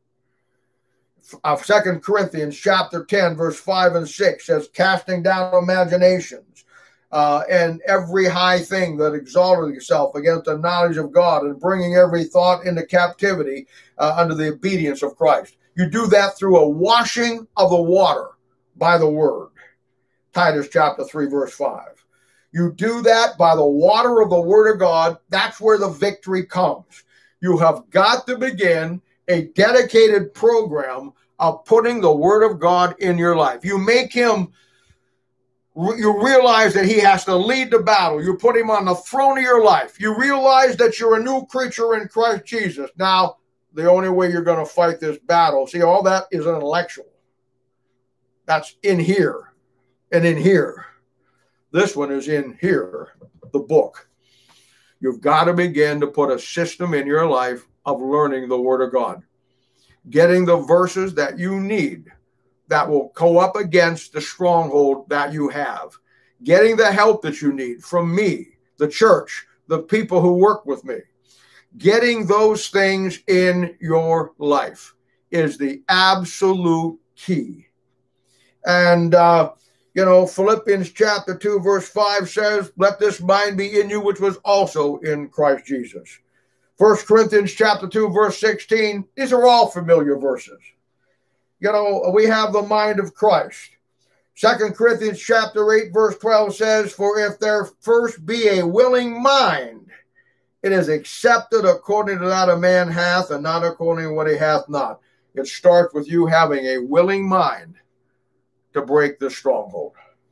[SPEAKER 1] Of 2 Corinthians chapter 10, verse 5 and 6 says, casting down imaginations and every high thing that exalted itself against the knowledge of God, and bringing every thought into captivity under the obedience of Christ. You do that through a washing of the water by the word. Titus chapter 3, verse 5. You do that by the water of the word of God. That's where the victory comes. You have got to begin a dedicated program of putting the word of God in your life. You make him, you realize that he has to lead the battle. You put him on the throne of your life. You realize that you're a new creature in Christ Jesus. Now, the only way you're going to fight this battle, see, all that is intellectual. That's in here and in here. This one is in here, the book. You've got to begin to put a system in your life of learning the Word of God. Getting the verses that you need that will go up against the stronghold that you have. Getting the help that you need from me, the church, the people who work with me. Getting those things in your life is the absolute key. And, Philippians chapter 2, verse 5 says, let this mind be in you, which was also in Christ Jesus. 1 Corinthians chapter 2, verse 16, these are all familiar verses. We have the mind of Christ. 2 Corinthians chapter 8, verse 12 says, for if there first be a willing mind, it is accepted according to that a man hath, and not according to what he hath not. It starts with you having a willing mind to break the stronghold.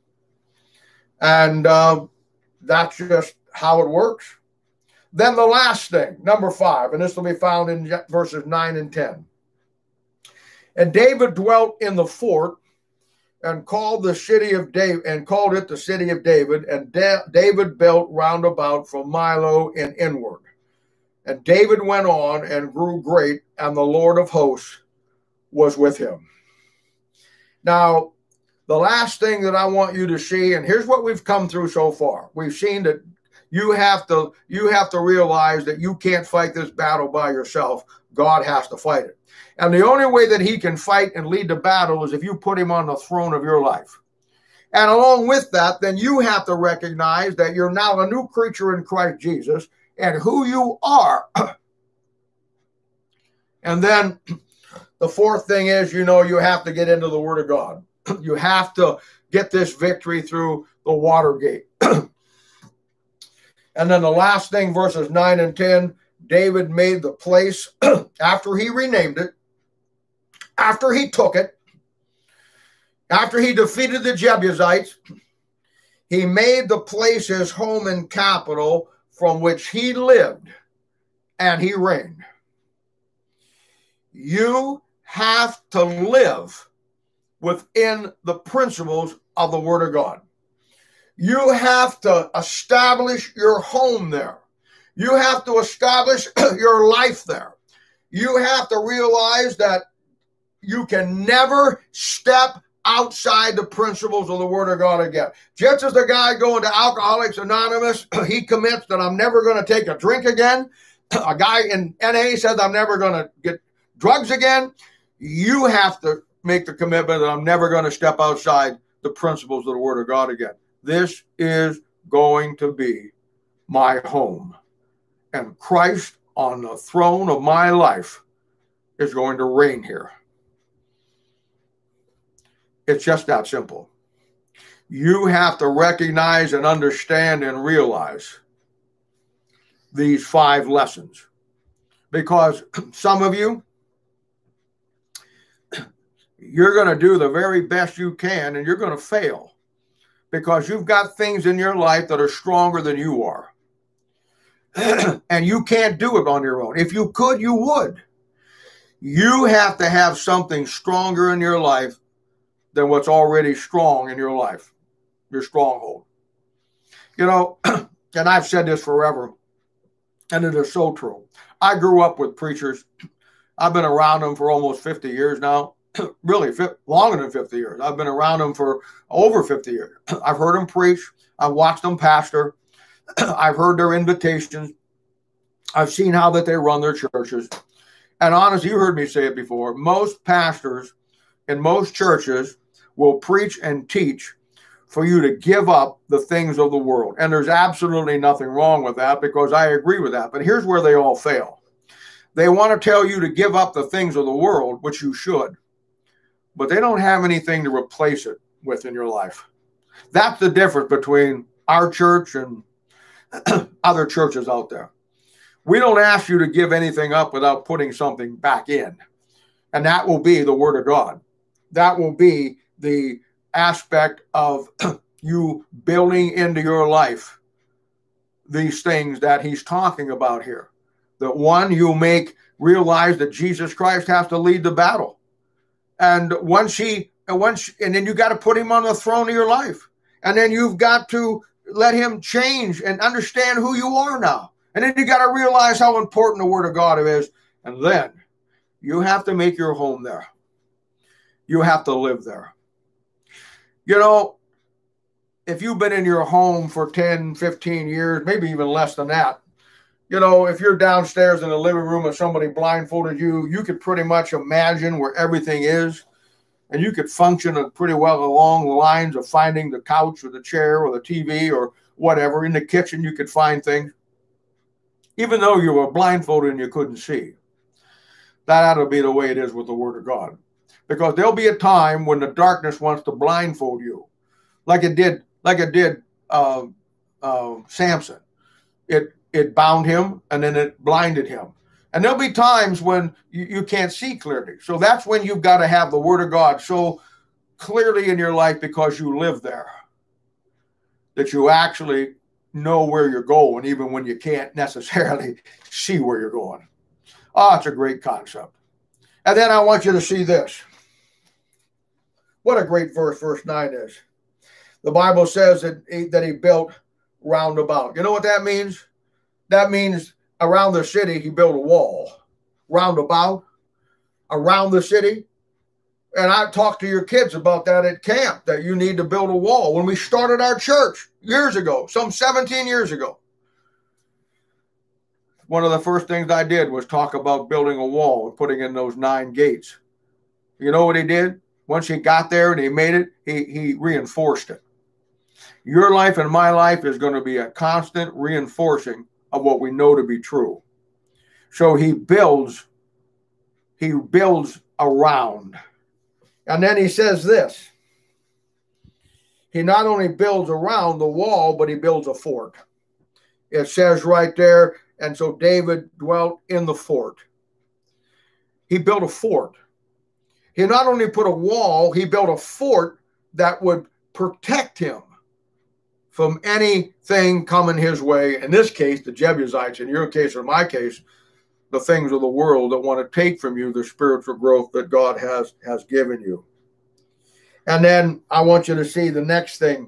[SPEAKER 1] And that's just how it works. Then the last thing, number 5, and this will be found in verses 9 and 10. And David dwelt in the fort and called the city of David, and called it the city of David. And David built round about from Milo and inward. And David went on and grew great, and the Lord of hosts was with him. Now, the last thing that I want you to see, and here's what we've come through so far. We've seen that you have to realize that you can't fight this battle by yourself. God has to fight it. And the only way that he can fight and lead the battle is if you put him on the throne of your life. And along with that, then you have to recognize that you're now a new creature in Christ Jesus and who you are. And then the fourth thing is, you have to get into the Word of God. You have to get this victory through the water gate. And then the last thing, verses 9 and 10, David made the place, after he renamed it, after he took it, after he defeated the Jebusites, he made the place his home and capital from which he lived and he reigned. You have to live within the principles of the Word of God. You have to establish your home there. You have to establish your life there. You have to realize that you can never step outside the principles of the Word of God again. Just as the guy going to Alcoholics Anonymous, he commits that I'm never going to take a drink again. A guy in NA says I'm never going to get drugs again. You have to make the commitment that I'm never going to step outside the principles of the Word of God again. This is going to be my home. And Christ on the throne of my life is going to reign here. It's just that simple. You have to recognize and understand and realize these 5 lessons. Because some of you, you're going to do the very best you can and you're going to fail because you've got things in your life that are stronger than you are. And you can't do it on your own. If you could, you would. You have to have something stronger in your life than what's already strong in your life, your stronghold. You know, and I've said this forever, and it is so true. I grew up with preachers. I've been around them for almost 50 years now. Really, longer than 50 years. I've been around them for over 50 years. I've heard them preach. I've watched them pastor. I've heard their invitations. I've seen how that they run their churches. And honestly, you heard me say it before. Most pastors in most churches will preach and teach for you to give up the things of the world. And there's absolutely nothing wrong with that because I agree with that. But here's where they all fail. They want to tell you to give up the things of the world, which you should. But they don't have anything to replace it with in your life. That's the difference between our church and other churches out there. We don't ask you to give anything up without putting something back in. And that will be the Word of God. That will be the aspect of you building into your life these things that he's talking about here. That one, you realize that Jesus Christ has to lead the battle. And and then you got to put him on the throne of your life. And then you've got to let him change and understand who you are now. And then you got to realize how important the Word of God is. And then you have to make your home there. You have to live there. You know, if you've been in your home for 10, 15 years, maybe even less than that, you know, if you're downstairs in the living room and somebody blindfolded you, you could pretty much imagine where everything is. And you could function pretty well along the lines of finding the couch or the chair or the TV or whatever. In the kitchen, you could find things. Even though you were blindfolded and you couldn't see. That ought to be the way it is with the Word of God. Because there'll be a time when the darkness wants to blindfold you. Like it did Samson. It bound him and then it blinded him. And there'll be times when you can't see clearly. So that's when you've got to have the Word of God so clearly in your life because you live there. That you actually know where you're going, even when you can't necessarily see where you're going. Oh, it's a great concept. And then I want you to see this. What a great verse 9 is. The Bible says that he built round about. You know what that means? That means around the city, he built a wall. Round about, around the city. And I talked to your kids about that at camp, that you need to build a wall. When we started our church years ago, some 17 years ago, one of the first things I did was talk about building a wall and putting in those 9 gates. You know what he did? Once he got there and he made it, he reinforced it. Your life and my life is going to be a constant reinforcing of what we know to be true. So he builds around. And then he says this. He not only builds around the wall, but he builds a fort. It says right there, and so David dwelt in the fort. He built a fort. He not only put a wall, he built a fort that would protect him from anything coming his way. In this case, the Jebusites. In your case or my case, the things of the world that want to take from you the spiritual growth that God has given you. And then I want you to see the next thing.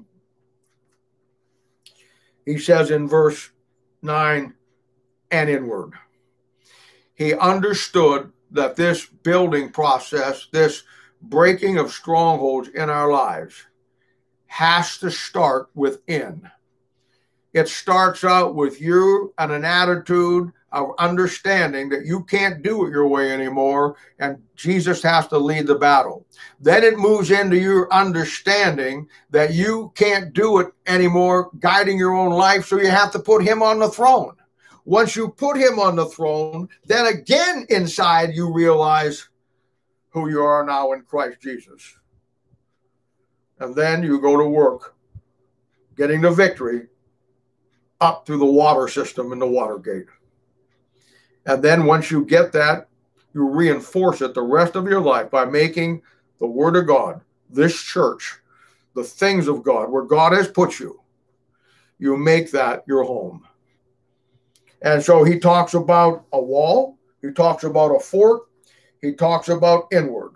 [SPEAKER 1] He says in verse 9, and inward. He understood that this building process, this breaking of strongholds in our lives, has to start within. It starts out with you and an attitude of understanding that you can't do it your way anymore, and Jesus has to lead the battle. Then it moves into your understanding that you can't do it anymore guiding your own life, so you have to put him on the throne. Once you put him on the throne, then again inside you realize who you are now in Christ Jesus. And then you go to work getting the victory up through the water system in the Watergate. And then once you get that, you reinforce it the rest of your life by making the Word of God, this church, the things of God, where God has put you. You make that your home. And so he talks about a wall. He talks about a fort. He talks about inward.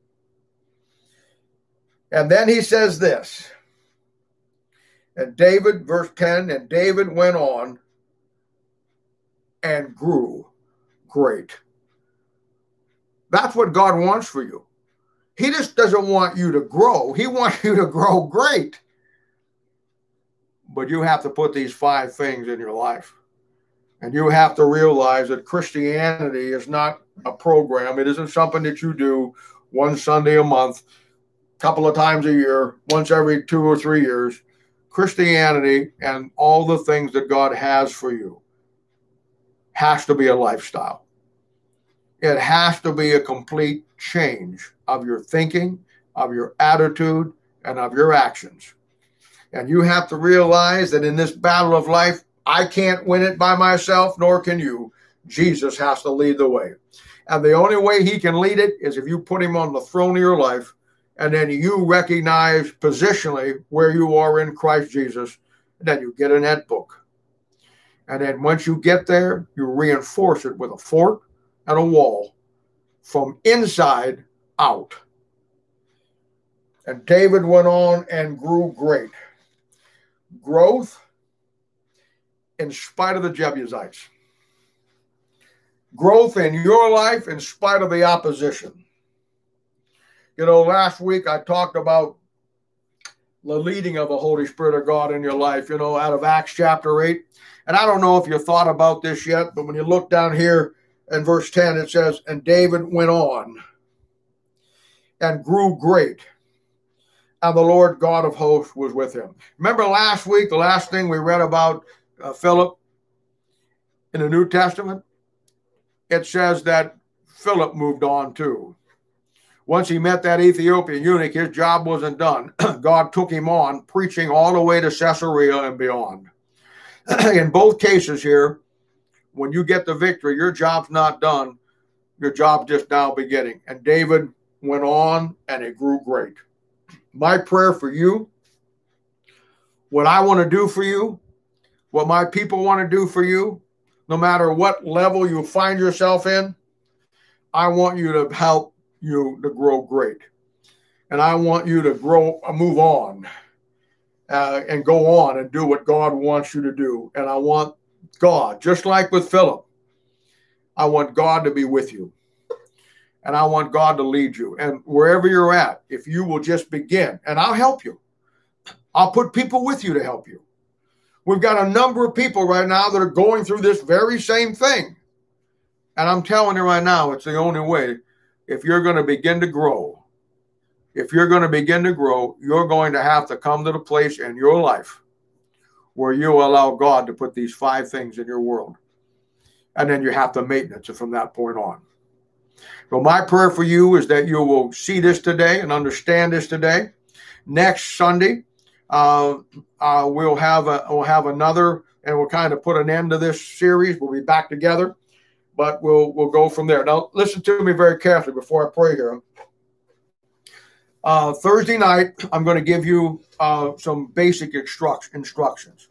[SPEAKER 1] And then he says this. And David, verse 10, and David went on and grew great. That's what God wants for you. He just doesn't want you to grow. He wants you to grow great. But you have to put these 5 things in your life. And you have to realize that Christianity is not a program. It isn't something that you do one Sunday a month, a couple of times a year, once every 2 or 3 years. Christianity and all the things that God has for you has to be a lifestyle. It has to be a complete change of your thinking, of your attitude, and of your actions. And you have to realize that in this battle of life, I can't win it by myself, nor can you. Jesus has to lead the way. And the only way he can lead it is if you put him on the throne of your life, and then you recognize positionally where you are in Christ Jesus, and then you get in that book. And then once you get there, you reinforce it with a fort and a wall from inside out. And David went on and grew great. Growth in spite of the Jebusites. Growth in your life in spite of the opposition. You know, last week I talked about the leading of the Holy Spirit of God in your life, you know, out of Acts chapter 8. And I don't know if you thought about this yet, but when you look down here in verse 10, it says, and David went on and grew great, and the Lord God of hosts was with him. Remember last week, the last thing we read about Philip in the New Testament? It says that Philip moved on too. Once he met that Ethiopian eunuch, his job wasn't done. God took him on, preaching all the way to Caesarea and beyond. In both cases here, when you get the victory, your job's not done. Your job's just now beginning. And David went on and it grew great. My prayer for you, what I want to do for you, what my people want to do for you, no matter what level you find yourself in, I want you to help you to grow great. And I want you to move on and go on and do what God wants you to do. And I want God, just like with Philip, I want God to be with you. And I want God to lead you. And wherever you're at, if you will just begin, and I'll help you. I'll put people with you to help you. We've got a number of people right now that are going through this very same thing. And I'm telling you right now, it's the only way. If you're going to begin to grow, you're going to have to come to the place in your life where you allow God to put these 5 things in your world. And then you have to maintenance it from that point on. So my prayer for you is that you will see this today and understand this today. Next Sunday, we'll have another, and we'll kind of put an end to this series. We'll be back together, but we'll go from there. Now, listen to me very carefully before I pray here. Thursday night, I'm going to give you some basic instructions.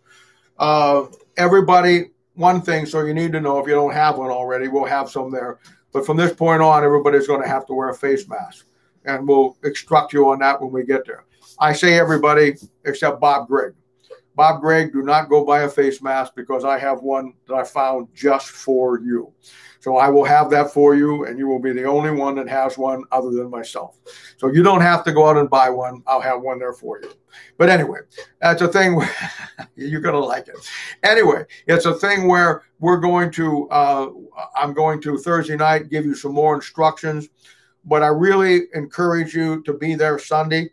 [SPEAKER 1] Everybody, one thing, so you need to know, if you don't have one already, we'll have some there. But from this point on, everybody's going to have to wear a face mask. And we'll instruct you on that when we get there. I say everybody except Bob Gregg. Bob Gregg, do not go buy a face mask, because I have one that I found just for you. So I will have that for you, and you will be the only one that has one other than myself. So you don't have to go out and buy one. I'll have one there for you. But anyway, that's a thing where you're going to like it. Anyway, it's a thing where we're going to, I'm going to Thursday night give you some more instructions. But I really encourage you to be there Sunday.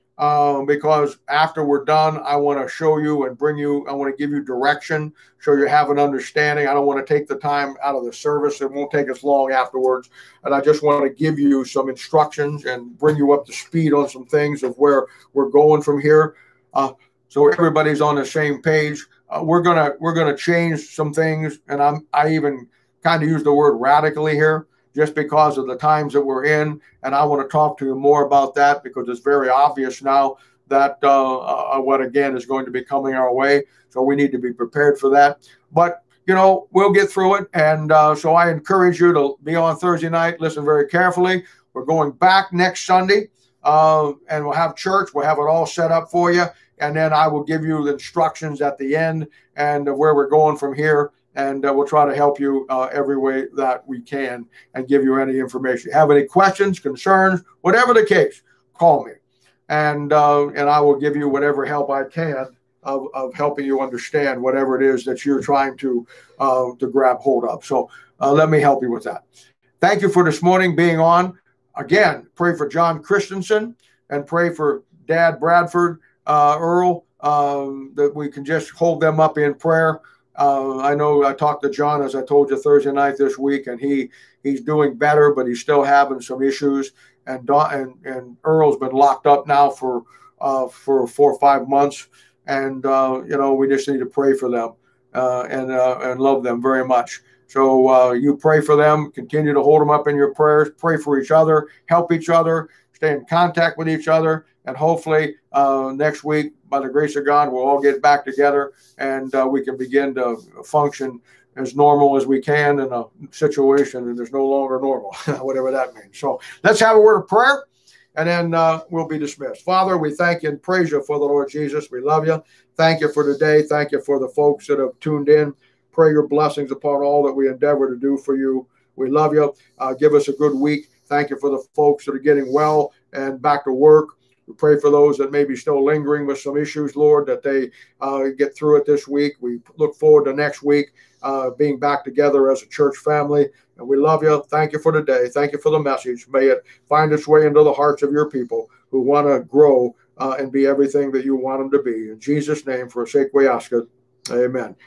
[SPEAKER 1] Because after we're done, I want to show you and bring you, I want to give you direction, so you have an understanding. I don't want to take the time out of the service. It won't take us long afterwards. And I just want to give you some instructions and bring you up to speed on some things of where we're going from here. So everybody's on the same page. We're gonna change some things, and I even kind of use the word radically here, just because of the times that we're in. And I want to talk to you more about that, because it's very obvious now that what, again, is going to be coming our way. So we need to be prepared for that. But, you know, we'll get through it. And so I encourage you to be on Thursday night. Listen very carefully. We're going back next Sunday, and we'll have church. We'll have it all set up for you. And then I will give you the instructions at the end and where we're going from here. And we'll try to help you every way that we can and give you any information. Have any questions, concerns, whatever the case, call me. And I will give you whatever help I can of helping you understand whatever it is that you're trying to grab hold of. So let me help you with that. Thank you for this morning being on. Again, pray for John Christensen and pray for Dad Bradford, Earl, that we can just hold them up in prayer. I know I talked to John, as I told you, Thursday night this week, and he's doing better, but he's still having some issues. And Earl's been locked up now for 4 or 5 months, and you know, we just need to pray for them and love them very much. So you pray for them, continue to hold them up in your prayers, pray for each other, help each other, stay in contact with each other, and hopefully next week, by the grace of God, we'll all get back together and we can begin to function as normal as we can in a situation that is no longer normal, whatever that means. So let's have a word of prayer, and then we'll be dismissed. Father, we thank you and praise you for the Lord Jesus. We love you. Thank you for today. Thank you for the folks that have tuned in. Pray your blessings upon all that we endeavor to do for you. We love you. Give us a good week. Thank you for the folks that are getting well and back to work. We pray for those that may be still lingering with some issues, Lord, that they get through it this week. We look forward to next week being back together as a church family. And we love you. Thank you for today. Thank you for the message. May it find its way into the hearts of your people who want to grow and be everything that you want them to be. In Jesus' name, for a sake we ask it. Amen.